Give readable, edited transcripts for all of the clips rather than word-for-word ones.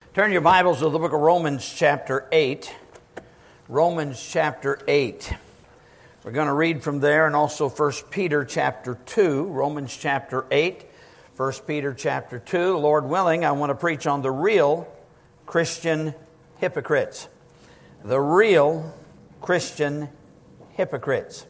Turn your Bibles to the book of Romans chapter 8. Romans chapter 8. We're going to read from there, and also 1 Peter chapter 2. Romans chapter 8, 1 Peter chapter 2. Lord willing, I want to preach on the real Christian hypocrites. The real Christian hypocrites.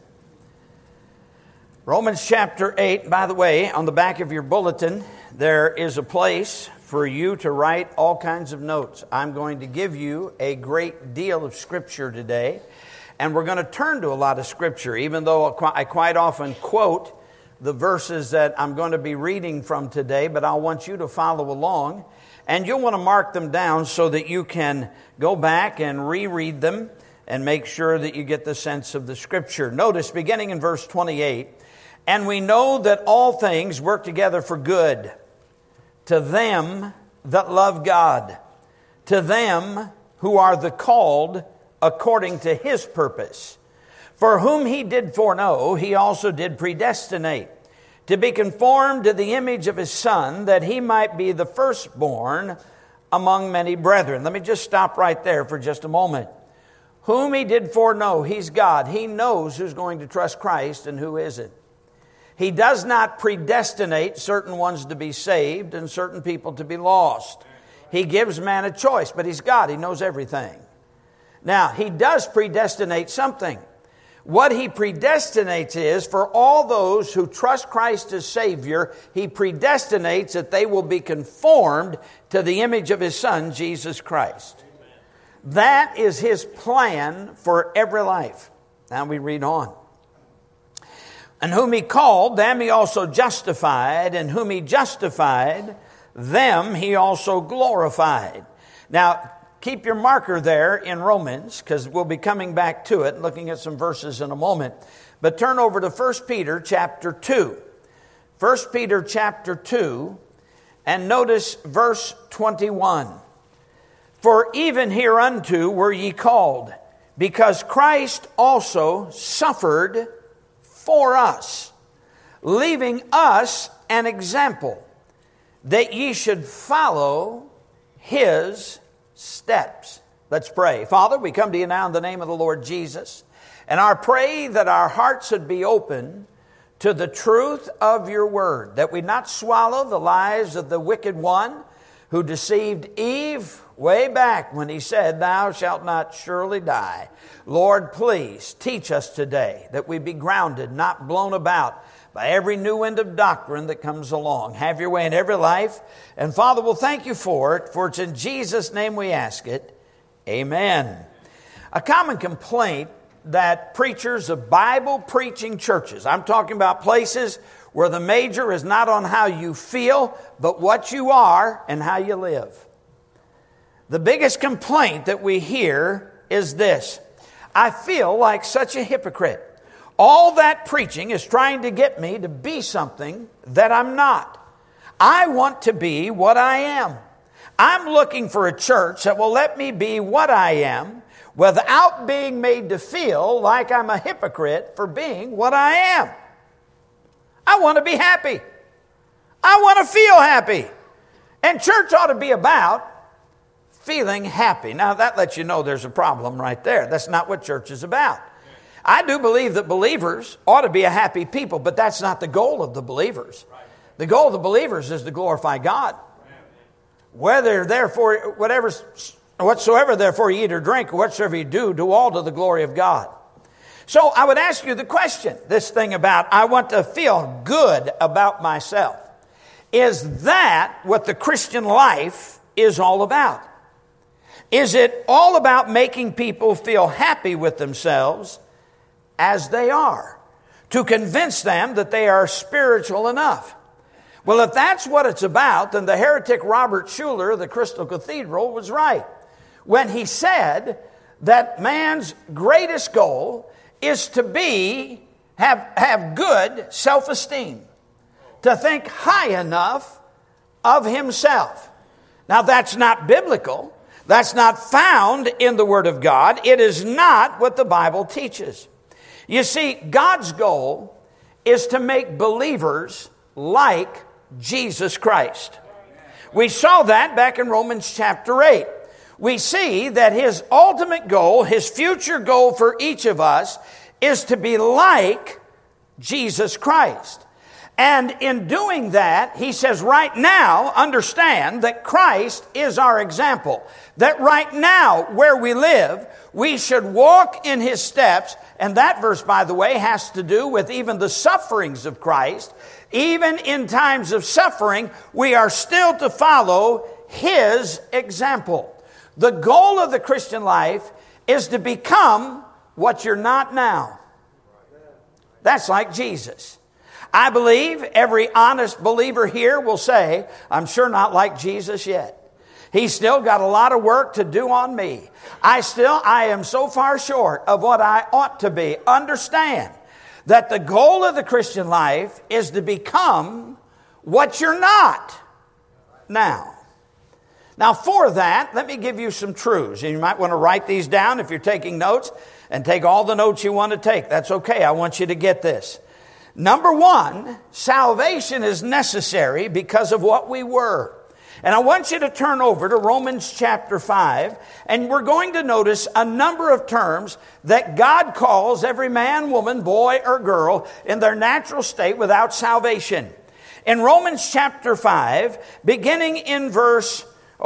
Romans chapter 8, by the way, on the back of your bulletin, there is a place for you to write all kinds of notes. I'm going to give you a great deal of Scripture today, and we're going to turn to a lot of Scripture, even though I quite often quote the verses that I'm going to be reading from today, but I want you to follow along, and you'll want to mark them down so that you can go back and reread them and make sure that you get the sense of the Scripture. Notice, beginning in verse 28, "And we know that all things work together for good, to them that love God, to them who are the called according to His purpose. For whom He did foreknow, He also did predestinate, to be conformed to the image of His Son, that He might be the firstborn among many brethren." Let me just stop right there for just a moment. Whom He did foreknow, He's God. He knows who's going to trust Christ and who isn't. He does not predestinate certain ones to be saved and certain people to be lost. He gives man a choice, but He's God. He knows everything. Now, He does predestinate something. What He predestinates is for all those who trust Christ as Savior, He predestinates that they will be conformed to the image of His Son, Jesus Christ. That is His plan for every life. Now we read on. "And whom He called, them He also justified. And whom He justified, them He also glorified." Now, keep your marker there in Romans, because we'll be coming back to it, looking at some verses in a moment. But turn over to 1 Peter chapter 2. 1 Peter chapter 2, and notice verse 21. "For even hereunto were ye called, because Christ also suffered for us, leaving us an example, that ye should follow His steps." Let's pray. Father, we come to you now in the name of the Lord Jesus, and I pray that our hearts would be open to the truth of your word, that we not swallow the lies of the wicked one who deceived Eve way back when he said, "Thou shalt not surely die." Lord, please teach us today that we be grounded, not blown about by every new wind of doctrine that comes along. Have your way in every life. And Father, we'll thank you for it, for it's in Jesus' name we ask it. Amen. A common complaint that preachers of Bible-preaching churches, I'm talking about places where the major is not on how you feel, but what you are and how you live. The biggest complaint that we hear is this: "I feel like such a hypocrite. All that preaching is trying to get me to be something that I'm not. I want to be what I am. I'm looking for a church that will let me be what I am without being made to feel like I'm a hypocrite for being what I am. I want to be happy. I want to feel happy. And church ought to be about feeling happy." Now that lets you know there's a problem right there. That's not what church is about. I do believe that believers ought to be a happy people, but that's not the goal of the believers. The goal of the believers is to glorify God. "Whether therefore, whatsoever therefore you eat or drink, or whatsoever you do all to the glory of God." So I would ask you the question, this thing about I want to feel good about myself. Is that what the Christian life is all about? Is it all about making people feel happy with themselves as they are, to convince them that they are spiritual enough? Well, if that's what it's about, then the heretic Robert Schuller of the Crystal Cathedral was right when he said that man's greatest goal is to have good self-esteem, to think high enough of himself. Now, that's not biblical. That's not found in the Word of God. It is not what the Bible teaches. You see, God's goal is to make believers like Jesus Christ. We saw that back in Romans chapter 8. We see that his ultimate goal, his future goal for each of us, is to be like Jesus Christ. And in doing that, he says, right now, understand that Christ is our example. That right now, where we live, we should walk in his steps. And that verse, by the way, has to do with even the sufferings of Christ. Even in times of suffering, we are still to follow his example. The goal of the Christian life is to become what you're not now. That's like Jesus. I believe every honest believer here will say, I'm sure not like Jesus yet. He's still got a lot of work to do on me. I am so far short of what I ought to be. Understand that the goal of the Christian life is to become what you're not now. Now, for that, let me give you some truths. And you might want to write these down if you're taking notes, and take all the notes you want to take. That's okay. I want you to get this. Number one, salvation is necessary because of what we were. And I want you to turn over to Romans chapter 5, and we're going to notice a number of terms that God calls every man, woman, boy, or girl in their natural state without salvation. In Romans chapter 5, beginning in verse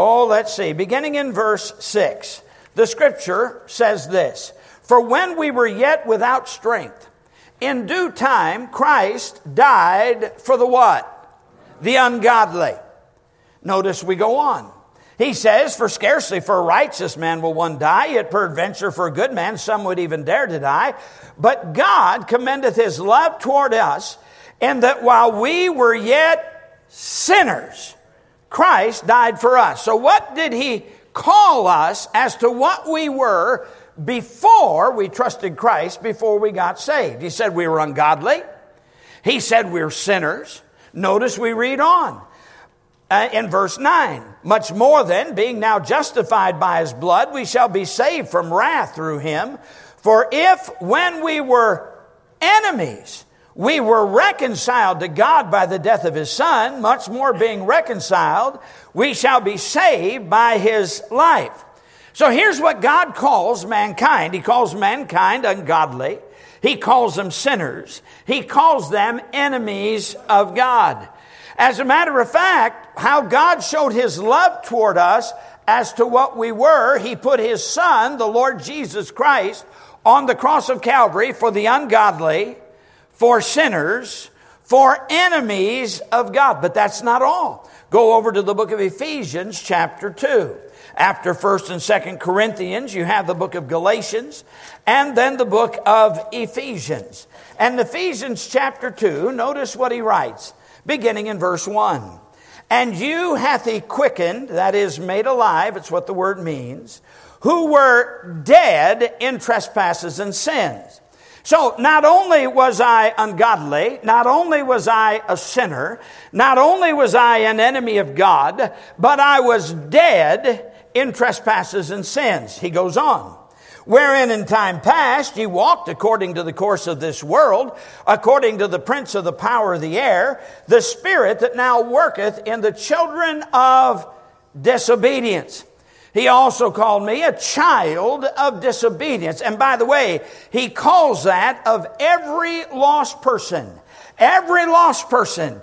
6, the scripture says this, "For when we were yet without strength, in due time Christ died for the what? The ungodly." Notice we go on. He says, "For scarcely for a righteous man will one die, yet peradventure for a good man some would even dare to die. But God commendeth his love toward us, in that while we were yet sinners, Christ died for us." So what did he call us as to what we were before we trusted Christ, before we got saved? He said we were ungodly. He said we were sinners. Notice we read on. In verse 9, "Much more then, being now justified by his blood, we shall be saved from wrath through him. For if, when we were enemies, we were reconciled to God by the death of his Son, much more being reconciled, we shall be saved by his life." So here's what God calls mankind. He calls mankind ungodly. He calls them sinners. He calls them enemies of God. As a matter of fact, how God showed his love toward us as to what we were, he put his Son, the Lord Jesus Christ, on the cross of Calvary for the ungodly, for sinners, for enemies of God. But that's not all. Go over to the book of Ephesians chapter 2. After 1st and 2nd Corinthians, you have the book of Galatians, and then the book of Ephesians. And Ephesians chapter 2, notice what he writes, beginning in verse 1. "And you hath he quickened," that is, made alive, it's what the word means, "who were dead in trespasses and sins." So not only was I ungodly, not only was I a sinner, not only was I an enemy of God, but I was dead in trespasses and sins. He goes on. "Wherein in time past ye walked according to the course of this world, according to the prince of the power of the air, the spirit that now worketh in the children of disobedience. He also called me a child of disobedience." And by the way, he calls that of every lost person. Every lost person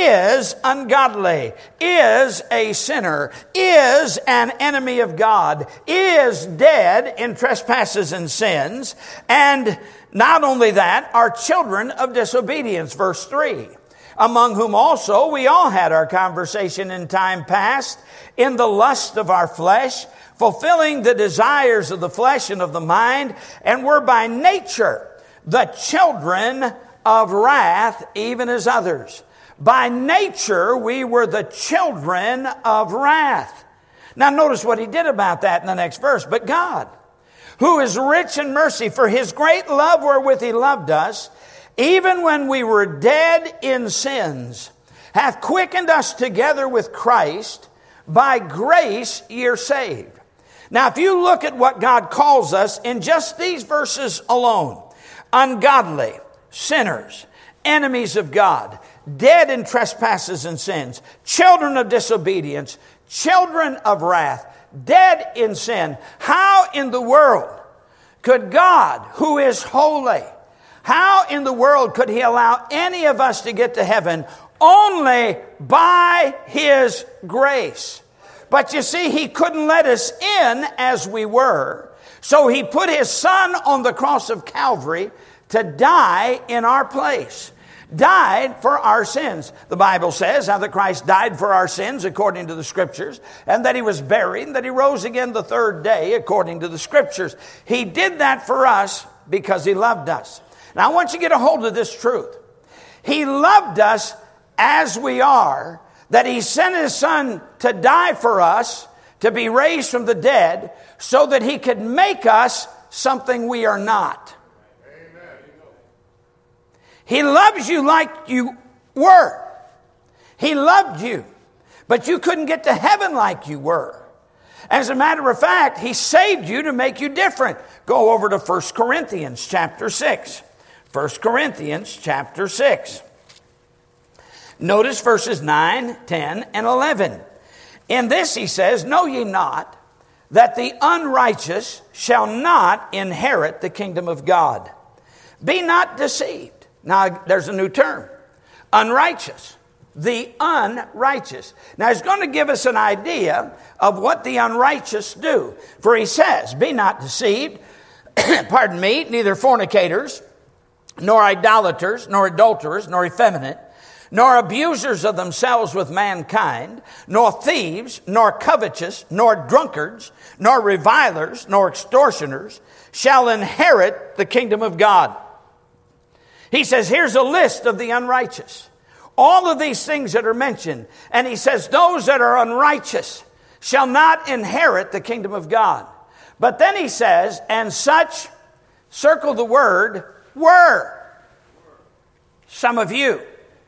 is ungodly, is a sinner, is an enemy of God, is dead in trespasses and sins, and not only that, are children of disobedience. Verse 3, "Among whom also we all had our conversation in time past, in the lust of our flesh, fulfilling the desires of the flesh and of the mind, and were by nature the children of wrath, even as others." By nature, we were the children of wrath. Now notice what he did about that in the next verse. "But God, who is rich in mercy, for his great love wherewith he loved us, even when we were dead in sins, hath quickened us together with Christ. By grace ye are saved." Now if you look at what God calls us in just these verses alone, ungodly, sinners, enemies of God, dead in trespasses and sins, children of disobedience, children of wrath, dead in sin. How in the world could God, who is holy, how in the world could He allow any of us to get to heaven? Only by His grace. But you see, He couldn't let us in as we were. So He put His Son on the cross of Calvary to die in our place. Died for our sins. The Bible says how that Christ died for our sins according to the Scriptures, and that He was buried, and that He rose again the third day according to the Scriptures. He did that for us because He loved us. Now I want you to get a hold of this truth. He loved us as we are, that He sent His Son to die for us, to be raised from the dead, so that He could make us something we are not. He loves you like you were. He loved you, but you couldn't get to heaven like you were. As a matter of fact, He saved you to make you different. Go over to 1 Corinthians chapter 6. 1 Corinthians chapter 6. Notice verses 9, 10, and 11. In this he says, know ye not that the unrighteous shall not inherit the kingdom of God? Be not deceived. Now, there's a new term. Unrighteous. The unrighteous. Now, he's going to give us an idea of what the unrighteous do. For he says, be not deceived, pardon me, neither fornicators, nor idolaters, nor adulterers, nor effeminate, nor abusers of themselves with mankind, nor thieves, nor covetous, nor drunkards, nor revilers, nor extortioners, shall inherit the kingdom of God. He says, here's a list of the unrighteous. All of these things that are mentioned. And he says, those that are unrighteous shall not inherit the kingdom of God. But then he says, and such, circle the word, were. Some of you.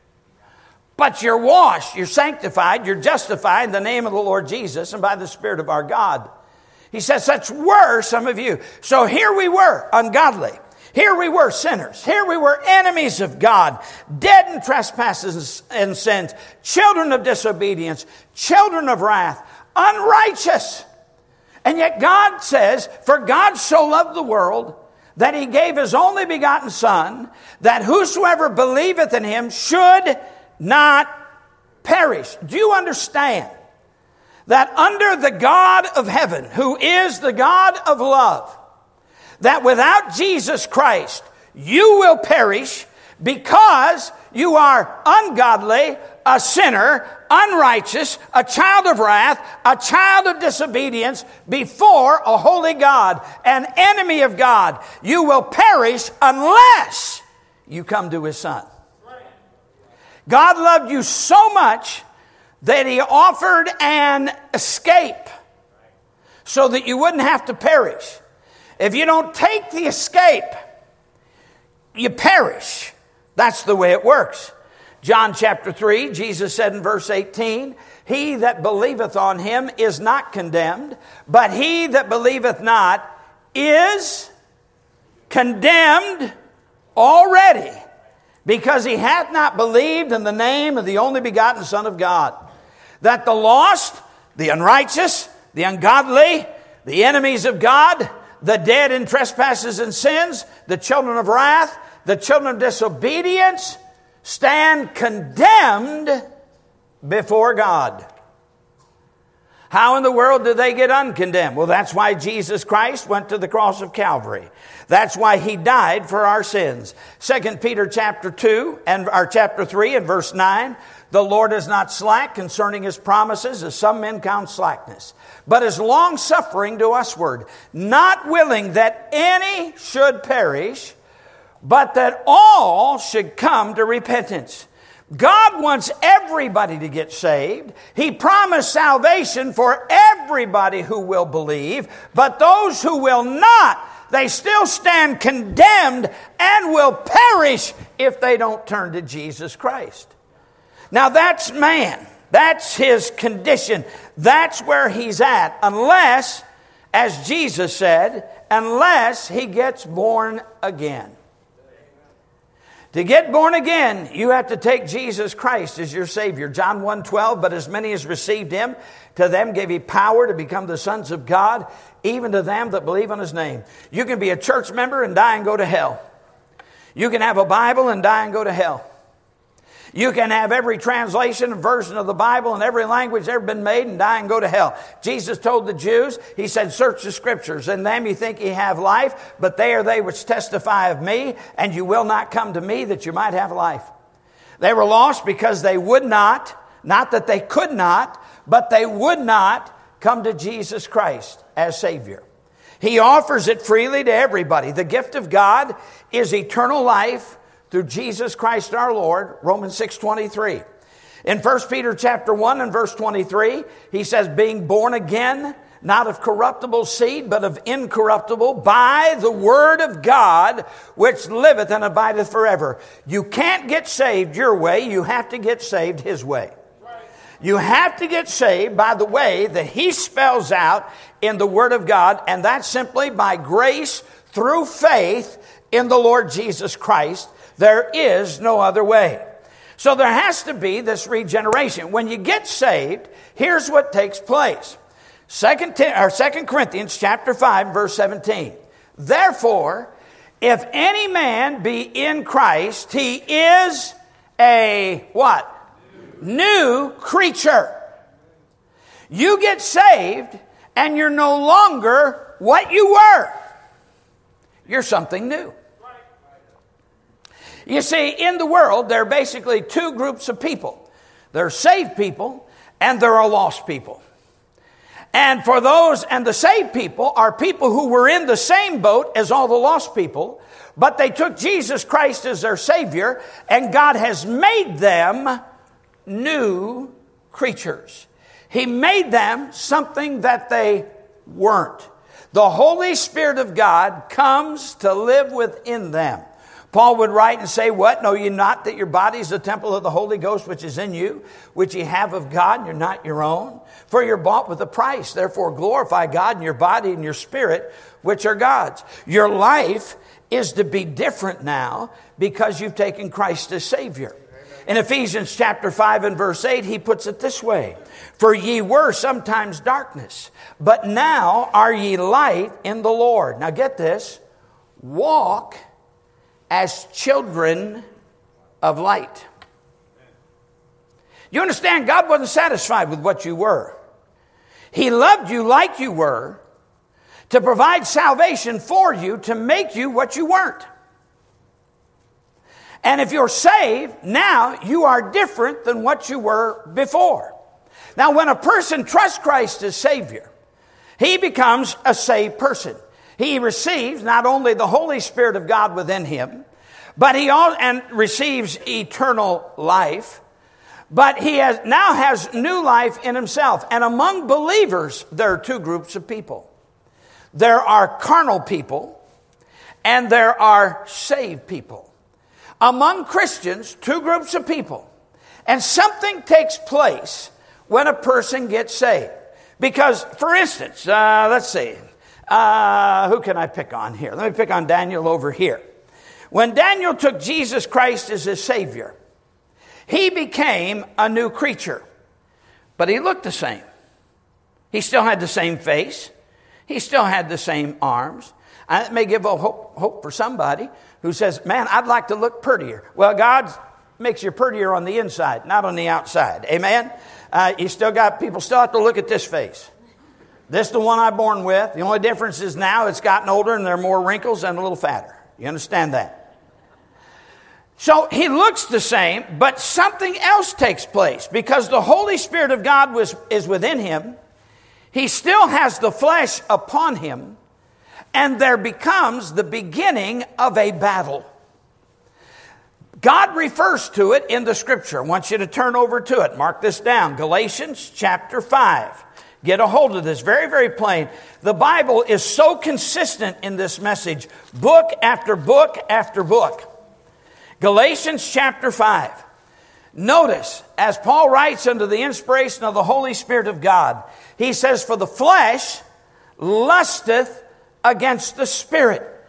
But you're washed, you're sanctified, you're justified in the name of the Lord Jesus and by the Spirit of our God. He says, such were some of you. So here we were, ungodly. Here we were sinners. Here we were enemies of God, dead in trespasses and sins, children of disobedience, children of wrath, unrighteous. And yet God says, for God so loved the world that He gave His only begotten Son, that whosoever believeth in Him should not perish. Do you understand that under the God of heaven, who is the God of love, that without Jesus Christ, you will perish because you are ungodly, a sinner, unrighteous, a child of wrath, a child of disobedience before a holy God, an enemy of God. You will perish unless you come to His Son. God loved you so much that He offered an escape so that you wouldn't have to perish. If you don't take the escape, you perish. That's the way it works. John chapter 3, Jesus said in verse 18, he that believeth on Him is not condemned, but he that believeth not is condemned already, because he hath not believed in the name of the only begotten Son of God. That the lost, the unrighteous, the ungodly, the enemies of God, the dead in trespasses and sins, the children of wrath, the children of disobedience, stand condemned before God. How in the world do they get uncondemned? Well, that's why Jesus Christ went to the cross of Calvary. That's why He died for our sins. 2 Peter chapter 2 and chapter 3 and verse 9. The Lord is not slack concerning His promises, as some men count slackness, but is long-suffering to usward, not willing that any should perish, but that all should come to repentance. God wants everybody to get saved. He promised salvation for everybody who will believe, but those who will not, they still stand condemned and will perish if they don't turn to Jesus Christ. Now that's man. That's his condition. That's where he's at. Unless, as Jesus said, unless he gets born again. To get born again, you have to take Jesus Christ as your Savior. John 1:12, but as many as received him, to them gave he power to become the sons of God, even to them that believe on his name. You can be a church member and die and go to hell. You can have a Bible and die and go to hell. You can have every translation and version of the Bible in every language ever been made and die and go to hell. Jesus told the Jews, he said, search the scriptures. In them you think ye have life, but they are they which testify of me, and you will not come to me that you might have life. They were lost because they would not that they could not, but they would not come to Jesus Christ as Savior. He offers it freely to everybody. The gift of God is eternal life through Jesus Christ our Lord, Romans 6:23. In 1 Peter chapter 1 and verse 23, he says, being born again, not of corruptible seed, but of incorruptible, by the word of God, which liveth and abideth forever. You can't get saved your way. You have to get saved his way. You have to get saved by the way that he spells out in the word of God, and that's simply by grace through faith in the Lord Jesus Christ. There is no other way. So there has to be this regeneration. When you get saved, here's what takes place. 2 Corinthians chapter 5, verse 17. Therefore, if any man be in Christ, he is a what? New creature. You get saved and you're no longer what you were. You're something new. You see, in the world, there are basically two groups of people. There are saved people and there are lost people. And for those, and the saved people are people who were in the same boat as all the lost people, but they took Jesus Christ as their Savior, and God has made them new creatures. He made them something that they weren't. The Holy Spirit of God comes to live within them. Paul would write and say, what? Know ye not that your body is the temple of the Holy Ghost which is in you, which ye have of God, and you're not your own? For you're bought with a price. Therefore glorify God in your body and your spirit, which are God's. Your life is to be different now because you've taken Christ as Savior. In Ephesians chapter 5 and verse 8, he puts it this way. For ye were sometimes darkness, but now are ye light in the Lord. Now get this. Walk as children of light. You understand, God wasn't satisfied with what you were. He loved you like you were to provide salvation for you, to make you what you weren't. And if you're saved, now you are different than what you were before. Now, when a person trusts Christ as Savior, he becomes a saved person. He receives not only the Holy Spirit of God within him, but he receives eternal life, but he now has new life in himself. And among believers, there are two groups of people. There are carnal people, and there are saved people. Among Christians, two groups of people. And something takes place when a person gets saved. Because, for instance, let's see. Who can I pick on here? Let me pick on Daniel over here. When Daniel took Jesus Christ as his Savior, he became a new creature. But he looked the same. He still had the same face. He still had the same arms. And it may give a hope for somebody who says, man, I'd like to look prettier. Well, God makes you prettier on the inside, not on the outside. Amen? People still have to look at this face. This is the one I'm born with. The only difference is now it's gotten older and there are more wrinkles and a little fatter. You understand that? So he looks the same, but something else takes place. Because the Holy Spirit of God is within him, he still has the flesh upon him, and there becomes the beginning of a battle. God refers to it in the Scripture. I want you to turn over to it. Mark this down. Galatians chapter 5. Get a hold of this. Very, very plain. The Bible is so consistent in this message. Book after book after book. Galatians chapter 5. Notice, as Paul writes under the inspiration of the Holy Spirit of God, he says, for the flesh lusteth against the Spirit.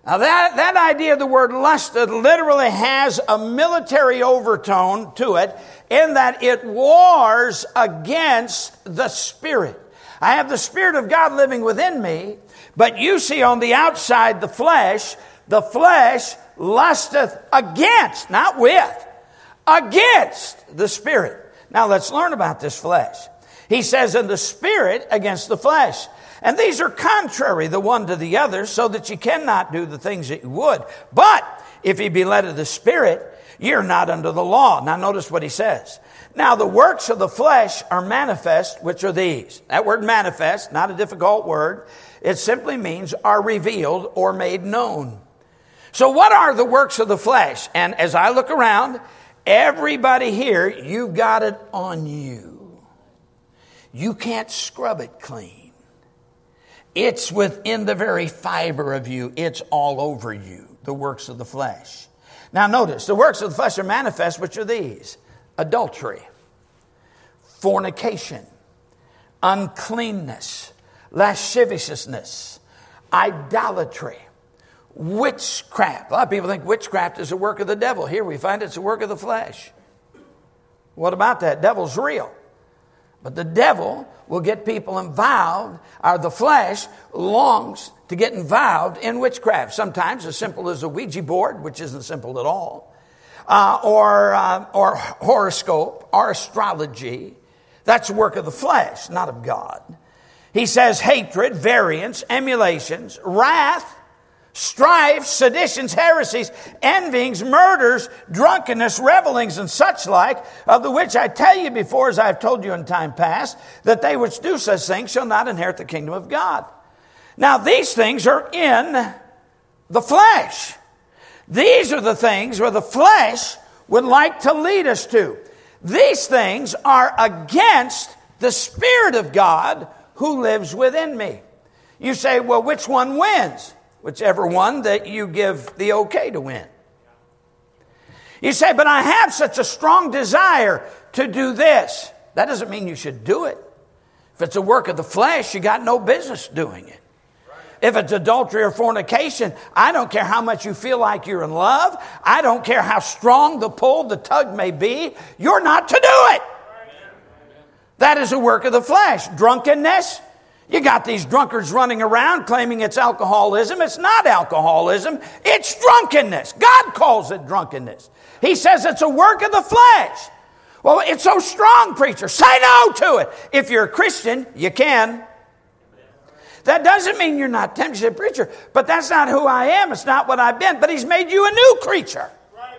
Now that idea of the word lusted literally has a military overtone to it in that it wars against the Spirit. I have the Spirit of God living within me, but you see on the outside the flesh lusteth against, not with, against the Spirit. Now let's learn about this flesh. He says, in the Spirit against the flesh. And these are contrary the one to the other, so that you cannot do the things that you would. But if ye be led of the Spirit, ye are not under the law. Now notice what he says. Now the works of the flesh are manifest, which are these. That word manifest, not a difficult word. It simply means are revealed or made known. So what are the works of the flesh? And as I look around, everybody here, you've got it on you. You can't scrub it clean. It's within the very fiber of you. It's all over you, the works of the flesh. Now notice, the works of the flesh are manifest, which are these. Adultery, fornication, uncleanness, lasciviousness, idolatry, witchcraft. A lot of people think witchcraft is a work of the devil. Here we find it's a work of the flesh. What about that? Devil's real. But the devil will get people involved, or the flesh longs to get involved in witchcraft. Sometimes as simple as a Ouija board, which isn't simple at all, or horoscope, or astrology. That's work of the flesh, not of God. He says hatred, variance, emulations, wrath, strife, seditions, heresies, envyings, murders, drunkenness, revelings, and such like, of the which I tell you before, as I have told you in time past, that they which do such things shall not inherit the kingdom of God. Now these things are in the flesh. These are the things where the flesh would like to lead us to. These things are against the Spirit of God who lives within me. You say, well, which one wins? Whichever one that you give the okay to win. You say, but I have such a strong desire to do this. That doesn't mean you should do it. If it's a work of the flesh, you got no business doing it. If it's adultery or fornication, I don't care how much you feel like you're in love. I don't care how strong the pull, the tug may be. You're not to do it. That is a work of the flesh. Drunkenness. You got these drunkards running around claiming it's alcoholism. It's not alcoholism. It's drunkenness. God calls it drunkenness. He says it's a work of the flesh. Well, it's so strong, preacher. Say no to it. If you're a Christian, you can. That doesn't mean you're not tempted. You say, preacher, but that's not who I am. It's not what I've been. But he's made you a new creature.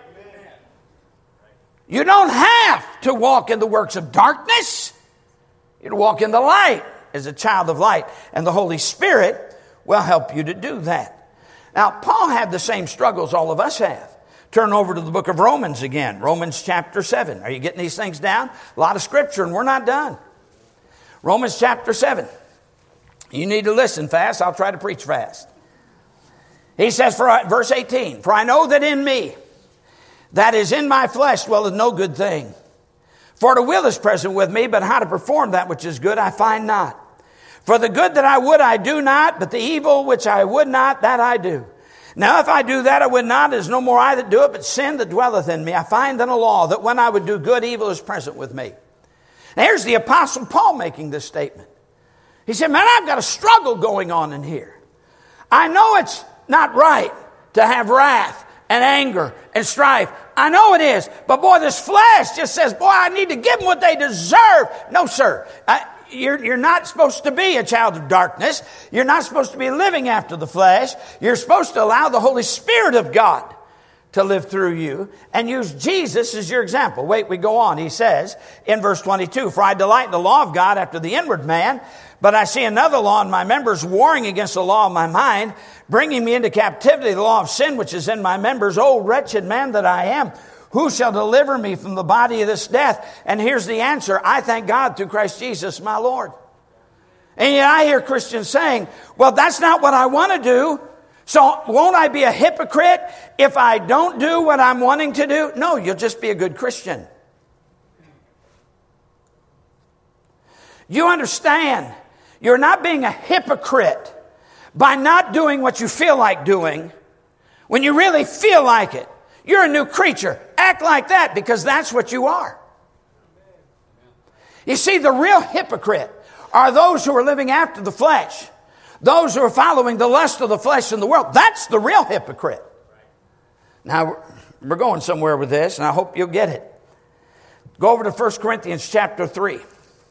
You don't have to walk in the works of darkness. You walk in the light as a child of light. And the Holy Spirit will help you to do that. Now, Paul had the same struggles all of us have. Turn over to the book of Romans again. Romans chapter 7. Are you getting these things down? A lot of scripture and we're not done. Romans chapter 7. You need to listen fast. I'll try to preach fast. He says, verse 18, for I know that in me, that is in my flesh, dwelleth no good thing. For the will is present with me, but how to perform that which is good I find not. For the good that I would I do not, but the evil which I would not, that I do. Now if I do that I would not, it is no more I that do it, but sin that dwelleth in me. I find in a law that when I would do good, evil is present with me. Now here's the Apostle Paul making this statement. He said, man, I've got a struggle going on in here. I know it's not right to have wrath and anger and strife. I know it is. But boy, this flesh just says, boy, I need to give them what they deserve. No, sir. You're not supposed to be a child of darkness. You're not supposed to be living after the flesh. You're supposed to allow the Holy Spirit of God to live through you and use Jesus as your example. Wait, we go on. He says in verse 22, for I delight in the law of God after the inward man, but I see another law in my members warring against the law of my mind, bringing me into captivity, the law of sin which is in my members. Oh, wretched man that I am, who shall deliver me from the body of this death? And here's the answer. I thank God through Christ Jesus, my Lord. And yet I hear Christians saying, well, that's not what I want to do. So won't I be a hypocrite if I don't do what I'm wanting to do? No, you'll just be a good Christian. You understand, you're not being a hypocrite by not doing what you feel like doing. when you really feel like it. You're a new creature. Act like that, because that's what you are. You see, the real hypocrite are those who are living after the flesh. Those who are following the lust of the flesh in the world. That's the real hypocrite. Now, we're going somewhere with this, and I hope you'll get it. Go over to 1 Corinthians chapter 3.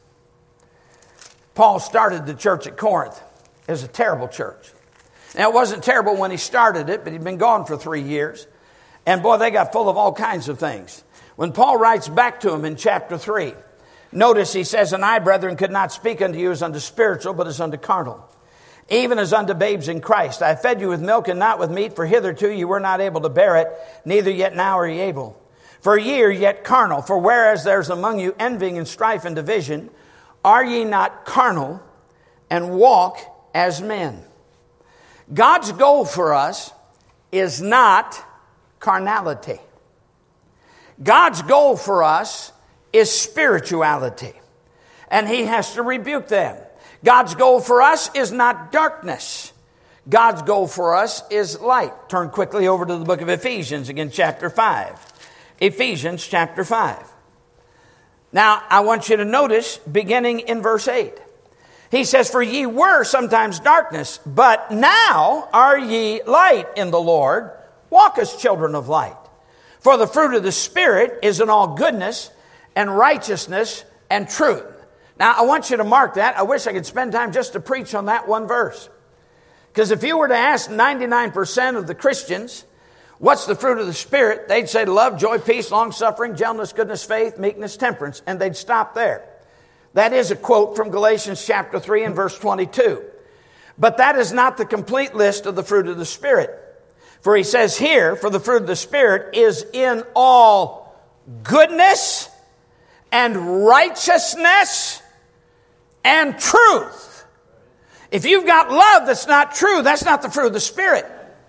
Paul started the church at Corinth. It was a terrible church. Now, it wasn't terrible when he started it, but he'd been gone for 3 years. And boy, they got full of all kinds of things. When Paul writes back to him in chapter 3, notice he says, "And I, brethren, could not speak unto you as unto spiritual, but as unto carnal. Even as unto babes in Christ. I fed you with milk and not with meat, for hitherto you were not able to bear it, neither yet now are ye able. For ye are yet carnal. For whereas there's among you envying and strife and division, are ye not carnal and walk as men?" God's goal for us is not carnality. God's goal for us is spirituality. And he has to rebuke them. God's goal for us is not darkness. God's goal for us is light. Turn quickly over to the book of Ephesians, again, chapter 5. Ephesians chapter 5. Now, I want you to notice, beginning in verse 8. He says, "For ye were sometimes darkness, but now are ye light in the Lord. Walk as children of light. For the fruit of the Spirit is in all goodness and righteousness and truth." Now, I want you to mark that. I wish I could spend time just to preach on that one verse. Because if you were to ask 99% of the Christians, what's the fruit of the Spirit? They'd say love, joy, peace, long-suffering, gentleness, goodness, faith, meekness, temperance. And they'd stop there. That is a quote from Galatians chapter 3 and verse 22. But that is not the complete list of the fruit of the Spirit. For he says here, for the fruit of the Spirit is in all goodness and righteousness and truth. If you've got love that's not true, that's not the fruit of the Spirit.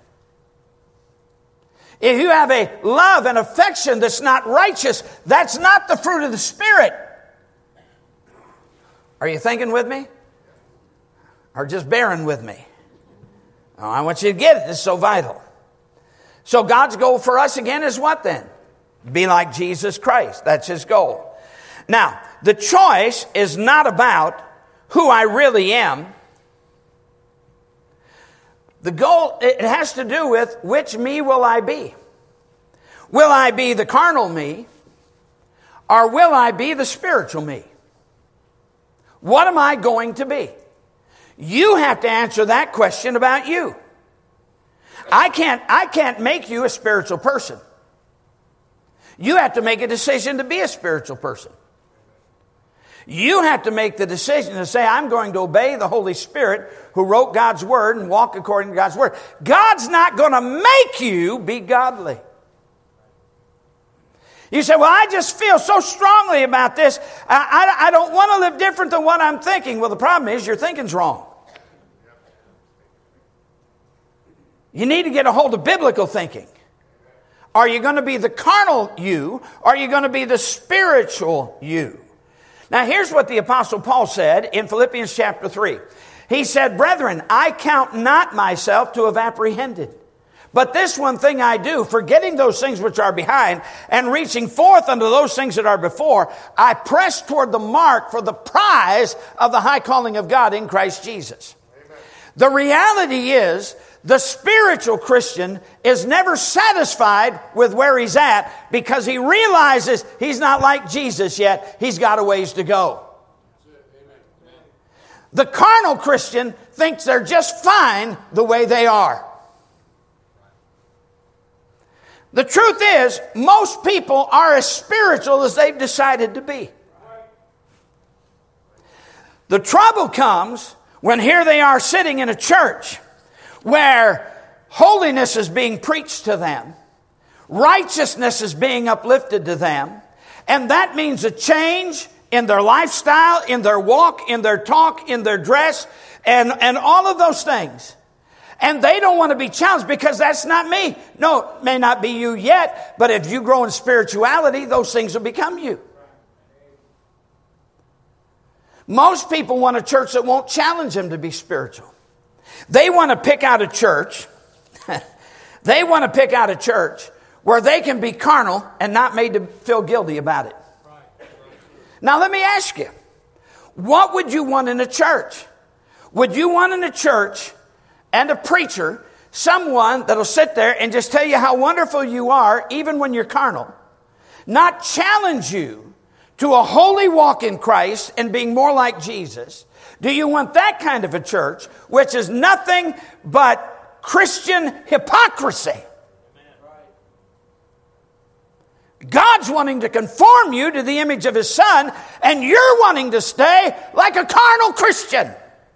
If you have a love and affection that's not righteous, that's not the fruit of the Spirit. Are you thinking with me? Or just bearing with me? Oh, I want you to get it. It's so vital. So God's goal for us again is what then? Be like Jesus Christ. That's his goal. Now, the choice is not about who I really am. The goal, it has to do with which me will I be? Will I be the carnal me? Or will I be the spiritual me? What am I going to be? You have to answer that question about you. I can't make you a spiritual person. You have to make a decision to be a spiritual person. You have to make the decision to say, I'm going to obey the Holy Spirit who wrote God's Word and walk according to God's Word. God's not going to make you be godly. You say, well, I just feel so strongly about this. I don't want to live different than what I'm thinking. Well, the problem is your thinking's wrong. You need to get a hold of biblical thinking. Are you going to be the carnal you? Or are you going to be the spiritual you? Now, here's what the Apostle Paul said in Philippians chapter 3. He said, "Brethren, I count not myself to have apprehended. But this one thing I do, forgetting those things which are behind, and reaching forth unto those things that are before, I press toward the mark for the prize of the high calling of God in Christ Jesus." Amen. The reality is, the spiritual Christian is never satisfied with where he's at because he realizes he's not like Jesus yet. He's got a ways to go. The carnal Christian thinks they're just fine the way they are. The truth is, most people are as spiritual as they've decided to be. The trouble comes when here they are sitting in a church where holiness is being preached to them, righteousness is being uplifted to them, and that means a change in their lifestyle, in their walk, in their talk, in their dress, and all of those things. And they don't want to be challenged because that's not me. No, it may not be you yet, but if you grow in spirituality, those things will become you. Most people want a church that won't challenge them to be spiritual. They want to pick out a church They want to pick out a church where they can be carnal and not made to feel guilty about it. Now let me ask you, what would you want in a church? Would you want in a church and a preacher someone that'll sit there and just tell you how wonderful you are even when you're carnal, not challenge you to a holy walk in Christ and being more like Jesus? Do you want that kind of a church, which is nothing but Christian hypocrisy? God's wanting to conform you to the image of His Son, and you're wanting to stay like a carnal Christian.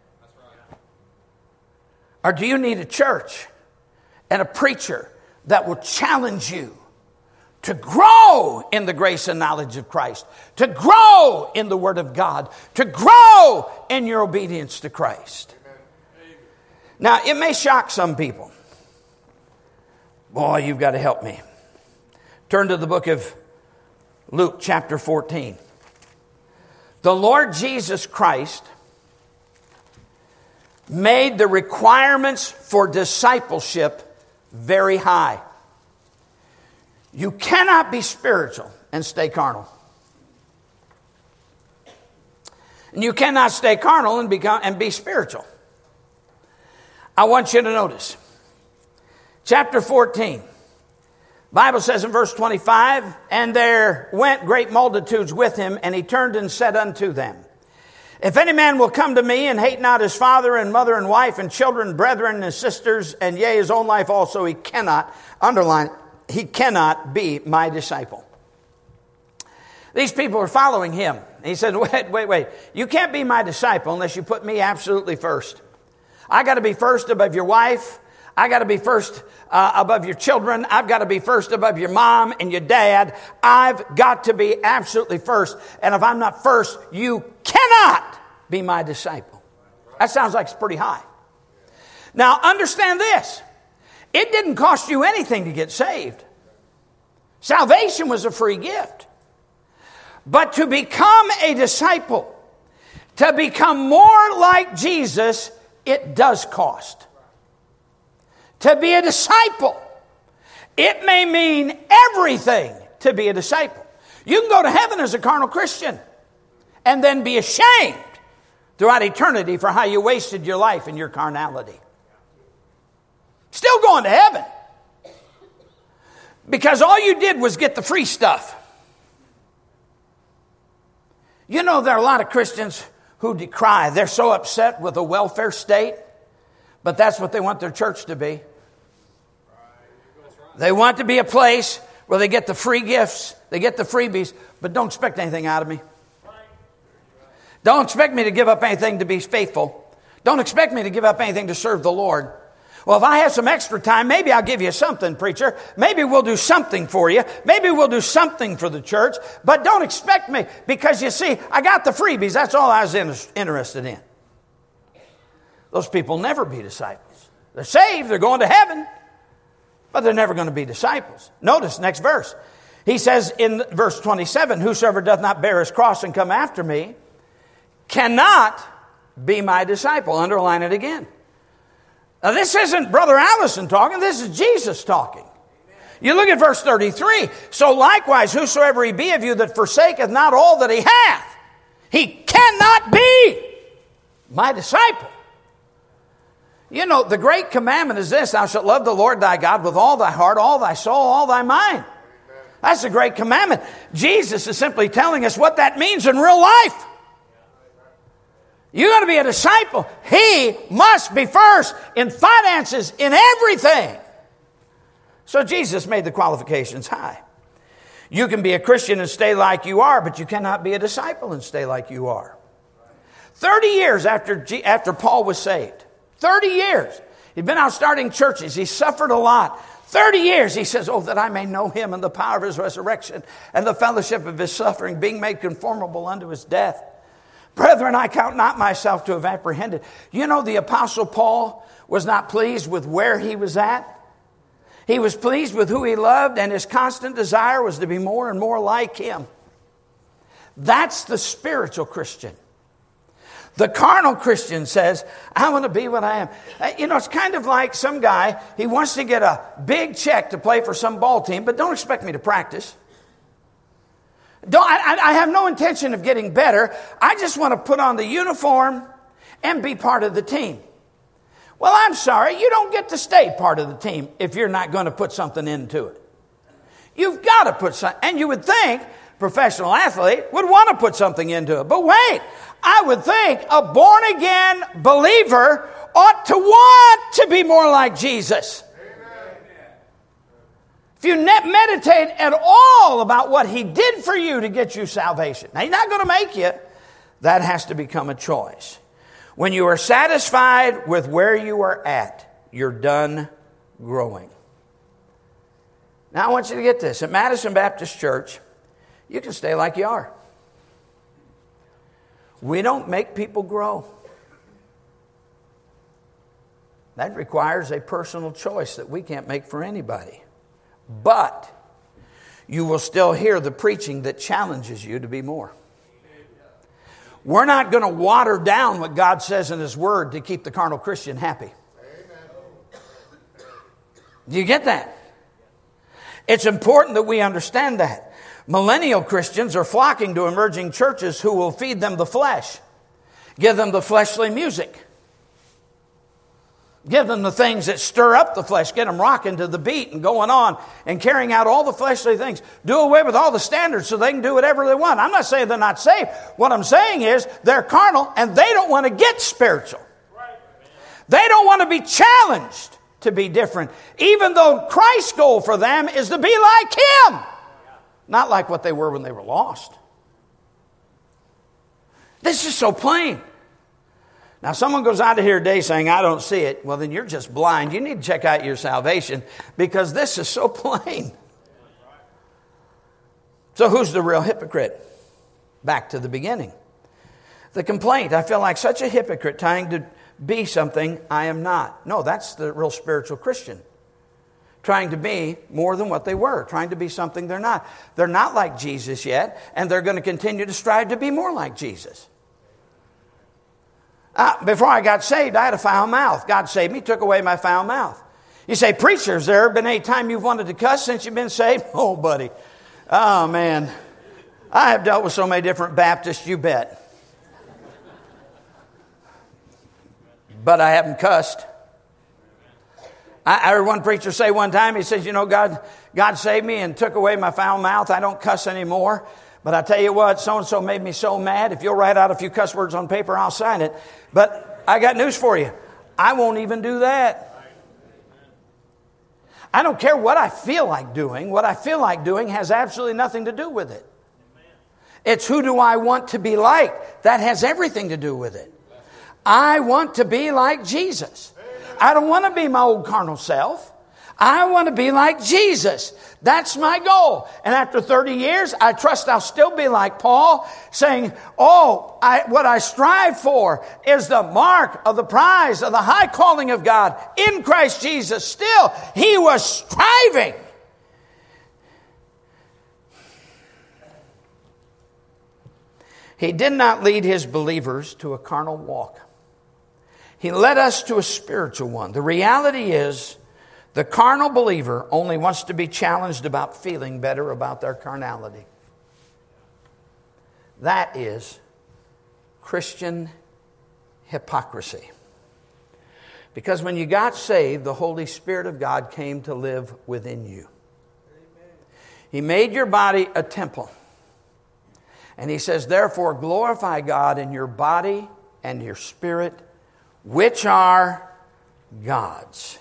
Or do you need a church and a preacher that will challenge you to grow in the grace and knowledge of Christ, to grow in the Word of God, to grow in your obedience to Christ? Now, it may shock some people. Boy, you've got to help me. Turn to the book of Luke, chapter 14. The Lord Jesus Christ made the requirements for discipleship very high. You cannot be spiritual and stay carnal. And you cannot stay carnal and be spiritual. I want you to notice. Chapter 14. Bible says in verse 25, and there went great multitudes with him, and he turned and said unto them, if any man will come to me and hate not his father and mother and wife and children, brethren and sisters, and yea, his own life also, he cannot, underline, he cannot be my disciple. These people are following him. He said, wait. You can't be my disciple unless you put me absolutely first. I got to be first above your wife. I got to be first above your children. I've got to be first above your mom and your dad. I've got to be absolutely first. And if I'm not first, you cannot be my disciple. That sounds like it's pretty high. Now, understand this. It didn't cost you anything to get saved. Salvation was a free gift. But to become a disciple, to become more like Jesus, it does cost. To be a disciple, it may mean everything to be a disciple. You can go to heaven as a carnal Christian and then be ashamed throughout eternity for how you wasted your life in your carnality. Still going to heaven because all you did was get the free stuff. You know, there are a lot of Christians who decry. They're so upset with the welfare state, but that's what they want their church to be. They want to be a place where they get the free gifts, they get the freebies, but don't expect anything out of me. Don't expect me to give up anything to be faithful. Don't expect me to give up anything to serve the Lord. Well, if I have some extra time, maybe I'll give you something, preacher. Maybe we'll do something for you. Maybe we'll do something for the church. But don't expect me, because you see, I got the freebies. That's all I was interested in. Those people never be disciples. They're saved, they're going to heaven, but they're never going to be disciples. Notice next verse. He says in verse 27, whosoever doth not bear his cross and come after me cannot be my disciple. Underline it again. Now this isn't Brother Allison talking, this is Jesus talking. You look at verse 33. So likewise, whosoever he be of you that forsaketh not all that he hath, he cannot be my disciple. You know, the great commandment is this: thou shalt love the Lord thy God with all thy heart, all thy soul, all thy mind. That's the great commandment. Jesus is simply telling us what that means in real life. You're going to be a disciple. He must be first in finances, in everything. So Jesus made the qualifications high. You can be a Christian and stay like you are, but you cannot be a disciple and stay like you are. 30 years after Paul was saved, 30 years. He'd been out starting churches. He suffered a lot. 30 years, he says, oh, that I may know him and the power of his resurrection and the fellowship of his suffering, being made conformable unto his death. Brethren, I count not myself to have apprehended. You know, the Apostle Paul was not pleased with where he was at. He was pleased with who he loved, and his constant desire was to be more and more like him. That's the spiritual Christian. The carnal Christian says, I want to be what I am. It's kind of like some guy, he wants to get a big check to play for some ball team, but don't expect me to practice. I have no intention of getting better. I just want to put on the uniform and be part of the team. Well, I'm sorry, you don't get to stay part of the team if you're not going to put something into it. You've got to put something, and you would think professional athlete would want to put something into it. But wait, I would think a born-again believer ought to want to be more like Jesus. Amen. If you meditate at all about what He did for you to get you salvation. Now, He's not going to make you. That has to become a choice. When you are satisfied with where you are at, you're done growing. Now, I want you to get this. At Madison Baptist Church, you can stay like you are. We don't make people grow. That requires a personal choice that we can't make for anybody. But you will still hear the preaching that challenges you to be more. We're not going to water down what God says in His Word to keep the carnal Christian happy. Do you get that? It's important that we understand that. Millennial Christians are flocking to emerging churches who will feed them the flesh, give them the fleshly music, give them the things that stir up the flesh, get them rocking to the beat and going on and carrying out all the fleshly things. Do away with all the standards so they can do whatever they want. I'm not saying they're not saved. What I'm saying is they're carnal and they don't want to get spiritual. They don't want to be challenged to be different, even though Christ's goal for them is to be like Him. Not like what they were when they were lost. This is so plain. Now, someone goes out of here today saying, I don't see it. Well, then you're just blind. You need to check out your salvation because this is so plain. So who's the real hypocrite? Back to the beginning. The complaint, I feel like such a hypocrite trying to be something I am not. No, that's the real spiritual Christian. Trying to be more than what they were. Trying to be something they're not. They're not like Jesus yet, and they're going to continue to strive to be more like Jesus. Before I got saved, I had a foul mouth. God saved me, took away my foul mouth. You say, preacher, has there been any time you've wanted to cuss since you've been saved? Oh, buddy. Oh, man. I have dealt with so many different Baptists, you bet. But I haven't cussed. I heard one preacher say one time, he says, God saved me and took away my foul mouth. I don't cuss anymore. But I tell you what, so-and-so made me so mad. If you'll write out a few cuss words on paper, I'll sign it. But I got news for you. I won't even do that. I don't care what I feel like doing. What I feel like doing has absolutely nothing to do with it. It's who do I want to be like. That has everything to do with it. I want to be like Jesus. I don't want to be my old carnal self. I want to be like Jesus. That's my goal. And after 30 years, I trust I'll still be like Paul, saying, what I strive for is the mark of the prize of the high calling of God in Christ Jesus. Still, he was striving. He did not lead his believers to a carnal walk. He led us to a spiritual one. The reality is, the carnal believer only wants to be challenged about feeling better about their carnality. That is Christian hypocrisy. Because when you got saved, the Holy Spirit of God came to live within you. He made your body a temple. And he says, therefore, glorify God in your body and your spirit, which are God's.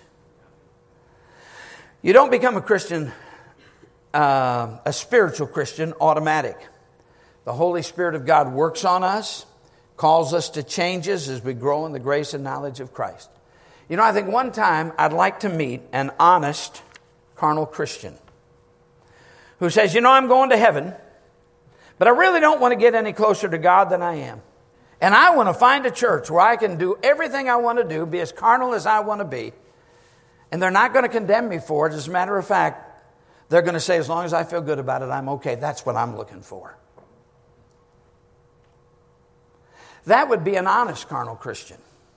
You don't become a Christian, a spiritual Christian, automatic. The Holy Spirit of God works on us, calls us to changes as we grow in the grace and knowledge of Christ. I think one time I'd like to meet an honest carnal Christian who says, I'm going to heaven, but I really don't want to get any closer to God than I am. And I want to find a church where I can do everything I want to do, be as carnal as I want to be. And they're not going to condemn me for it. As a matter of fact, they're going to say, as long as I feel good about it, I'm okay. That's what I'm looking for. That would be an honest carnal Christian.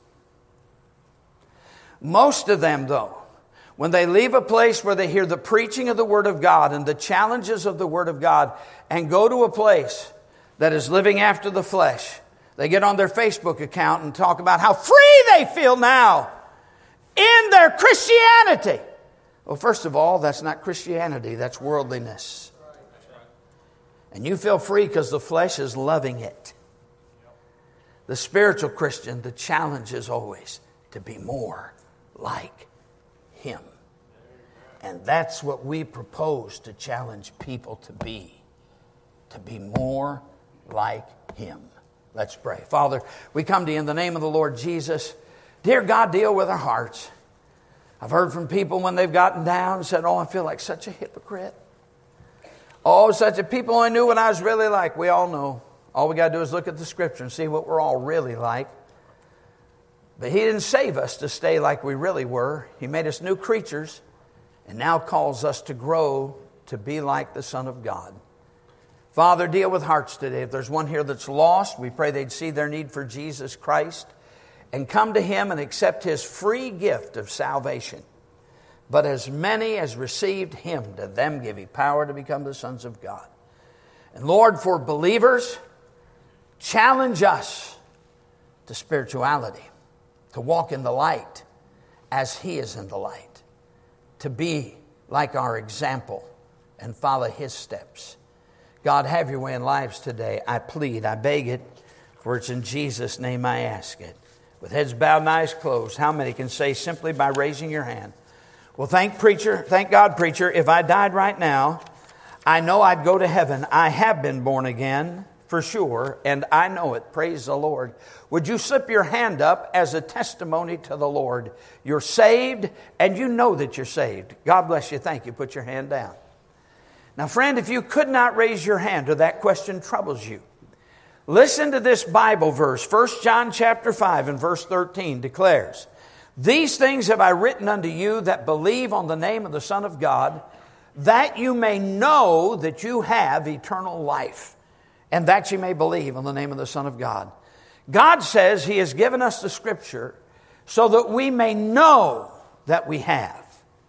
Most of them, though, when they leave a place where they hear the preaching of the Word of God and the challenges of the Word of God and go to a place that is living after the flesh, they get on their Facebook account and talk about how free they feel now in their Christianity. Well, first of all, that's not Christianity, that's worldliness. And you feel free because the flesh is loving it. The spiritual Christian, the challenge is always to be more like Him. And that's what we propose to challenge people to be more like Him. Let's pray. Father, we come to you in the name of the Lord Jesus. Dear God, deal with our hearts. I've heard from people when they've gotten down and said, oh, I feel like such a hypocrite. Oh, such a people I knew what I was really like. We all know. All we got to do is look at the Scripture and see what we're all really like. But He didn't save us to stay like we really were. He made us new creatures and now calls us to grow to be like the Son of God. Father, deal with hearts today. If there's one here that's lost, we pray they'd see their need for Jesus Christ and come to Him and accept His free gift of salvation. But as many as received Him, to them give He power to become the sons of God. And Lord, for believers, challenge us to spirituality, to walk in the light as He is in the light, to be like our example and follow His steps. God, have your way in lives today. I plead, I beg it, for it's in Jesus' name I ask it. With heads bowed and eyes closed, how many can say simply by raising your hand, well, thank God, preacher, if I died right now, I know I'd go to heaven. I have been born again, for sure, and I know it. Praise the Lord. Would you slip your hand up as a testimony to the Lord? You're saved, and you know that you're saved. God bless you. Thank you. Put your hand down. Now, friend, if you could not raise your hand or that question troubles you, listen to this Bible verse. 1 John chapter 5 and verse 13 declares, these things have I written unto you that believe on the name of the Son of God, that you may know that you have eternal life, and that you may believe on the name of the Son of God. God says He has given us the Scripture so that we may know that we have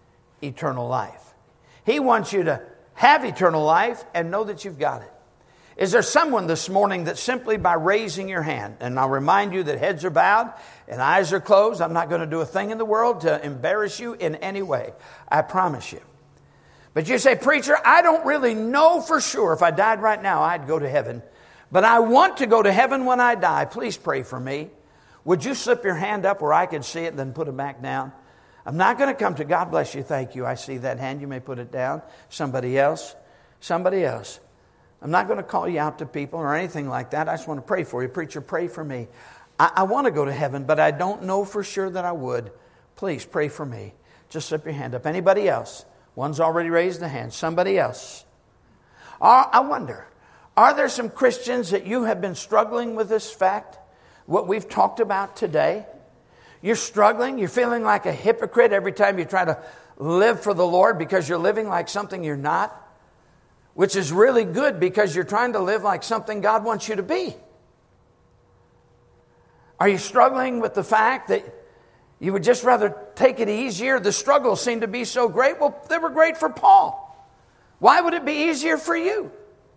eternal life. He wants you to have eternal life and know that you've got it. Is there someone this morning that simply by raising your hand, and I'll remind you that heads are bowed and eyes are closed. I'm not going to do a thing in the world to embarrass you in any way. I promise you. But you say, preacher, I don't really know for sure if I died right now I'd go to heaven. But I want to go to heaven when I die. Please pray for me. Would you slip your hand up where I could see it and then put it back down? I'm not going to come to God bless you. Thank you. I see that hand. You may put it down. Somebody else. Somebody else. I'm not going to call you out to people or anything like that. I just want to pray for you. Preacher, pray for me. I want to go to heaven, but I don't know for sure that I would. Please pray for me. Just slip your hand up. Anybody else? One's already raised a hand. Somebody else. I wonder, are there some Christians that you have been struggling with this fact? What we've talked about today? You're struggling. You're feeling like a hypocrite every time you try to live for the Lord because you're living like something you're not. Which is really good because you're trying to live like something God wants you to be. Are you struggling with the fact that you would just rather take it easier? The struggles seem to be so great. Well, they were great for Paul. Why would it be easier for you?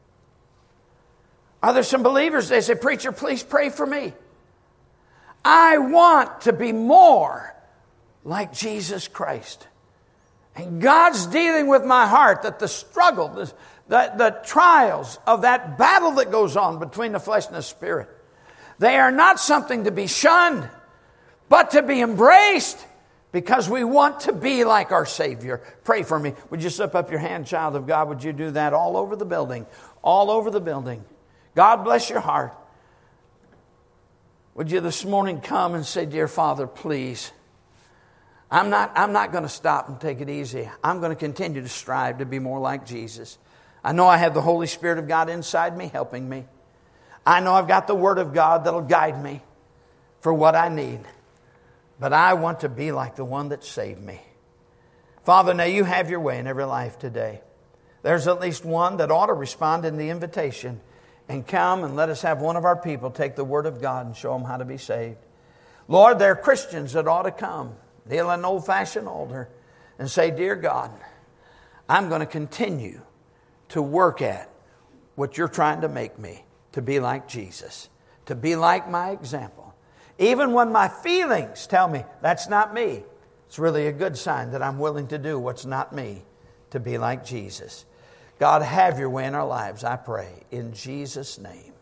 Are there some believers, they say, preacher, please pray for me. I want to be more like Jesus Christ. And God's dealing with my heart that the struggle, the trials of that battle that goes on between the flesh and the spirit, they are not something to be shunned, but to be embraced because we want to be like our Savior. Pray for me. Would you slip up your hand, child of God? Would you do that all over the building? All over the building. God bless your heart. Would you this morning come and say, dear Father, please, I'm not going to stop and take it easy. I'm going to continue to strive to be more like Jesus. I know I have the Holy Spirit of God inside me helping me. I know I've got the Word of God that'll guide me for what I need. But I want to be like the one that saved me. Father, now you have your way in every life today. There's at least one that ought to respond in the invitation and come and let us have one of our people take the Word of God and show them how to be saved. Lord, there are Christians that ought to come, kneel at an old-fashioned altar and say, Dear God, I'm going to continue to work at what you're trying to make me, to be like Jesus, to be like my example. Even when my feelings tell me that's not me, it's really a good sign that I'm willing to do what's not me, to be like Jesus. God, have your way in our lives, I pray, in Jesus' name.